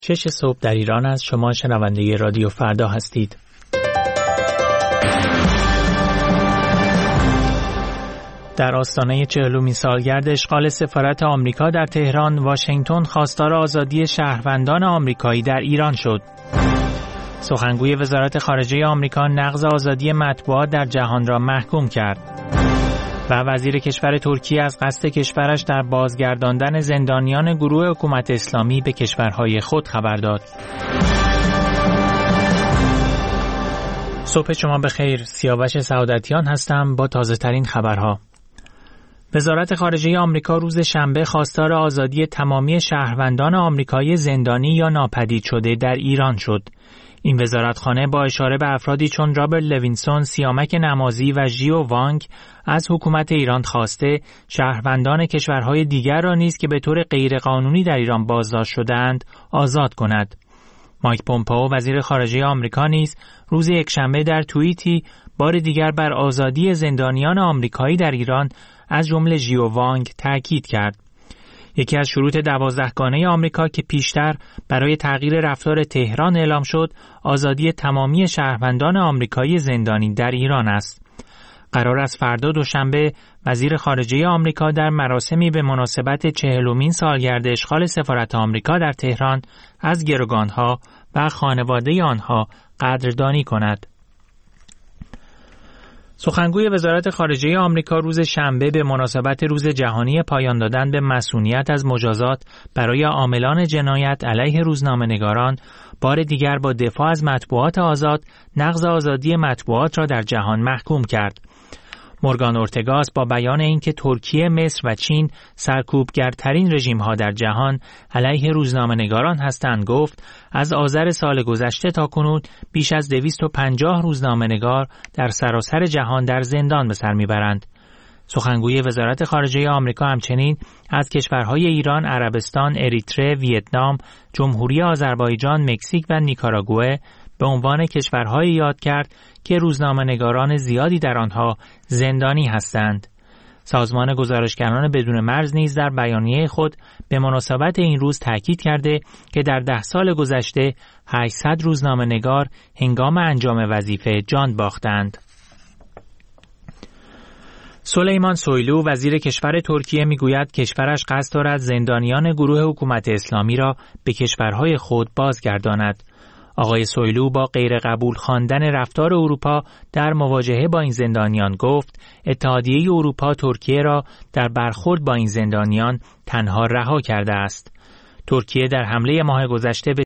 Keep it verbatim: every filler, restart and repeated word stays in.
شش صبح در ایران است. شما شنونده رادیو فردا هستید. در آستانه چهلمین سالگرد اشغال سفارت آمریکا در تهران، واشنگتن خواستار آزادی شهروندان آمریکایی در ایران شد. سخنگوی وزارت خارجه آمریکا نقض آزادی مطبوعات در جهان را محکوم کرد. و وزیر کشور ترکیه از قصد کشورش در بازگرداندن زندانیان گروه حکومت اسلامی به کشورهای خود خبر داد. صبح شما بخیر. سیاوش سعادتیان هستم با تازه ترین خبرها. وزارت خارجه آمریکا روز شنبه خواستار آزادی تمامی شهروندان آمریکایی زندانی یا ناپدید شده در ایران شد. این وزارتخانه با اشاره به افرادی چون رابرت لوینسون، سیامک نمازی و ژیو وانگ از حکومت ایران خواسته شهروندان کشورهای دیگر را نیز که به طور غیرقانونی در ایران بازداشت شده‌اند آزاد کند. مایک پومپئو وزیر خارجه آمریکا نیز روز یکشنبه در توییتی بار دیگر بر آزادی زندانیان آمریکایی در ایران از جمله ژیو وانگ تاکید کرد. یکی از شروط دوازدهگانه آمریکا که پیشتر برای تغییر رفتار تهران اعلام شد، آزادی تمامی شهروندان آمریکایی زندانی در ایران است. قرار است فردا دوشنبه وزیر خارجه آمریکا در مراسمی به مناسبت چهلمین سالگرد اشغال سفارت آمریکا در تهران از گروگانها و خانواده آنها قدردانی کند. سخنگوی وزارت خارجه آمریکا روز شنبه به مناسبت روز جهانی پایان دادن به مصونیت از مجازات برای عاملان جنایت علیه روزنامه‌نگاران بار دیگر با دفاع از مطبوعات آزاد نقض آزادی مطبوعات را در جهان محکوم کرد. مورگان اورتگاس با بیان اینکه ترکیه، مصر و چین سرکوبگرترین رژیم‌ها در جهان علیه روزنامه‌نگاران هستند گفت از آذر سال گذشته تاکنون بیش از دویست و پنجاه روزنامه‌نگار در سراسر جهان در زندان به سر میبرند. سخنگوی وزارت خارجه آمریکا همچنین از کشورهای ایران، عربستان، اریتره، ویتنام، جمهوری آذربایجان، مکزیک و نیکاراگوئه به عنوان کشورهای یاد کرد که روزنامه‌نگاران زیادی در آنها زندانی هستند. سازمان گزارشگران بدون مرز نیز در بیانیه خود به مناسبت این روز تاکید کرده که در ده سال گذشته هشتصد روزنامه‌نگار هنگام انجام وظیفه جان باختند. سلیمان سویلو وزیر کشور ترکیه میگوید کشورش قصد دارد زندانیان گروه حکومت اسلامی را به کشورهای خود بازگرداند. آقای سویلو با غیر قبول خواندن رفتار اروپا در مواجهه با این زندانیان گفت اتحادیه اروپا ترکیه را در برخورد با این زندانیان تنها رها کرده است. ترکیه در حمله ماه گذشته به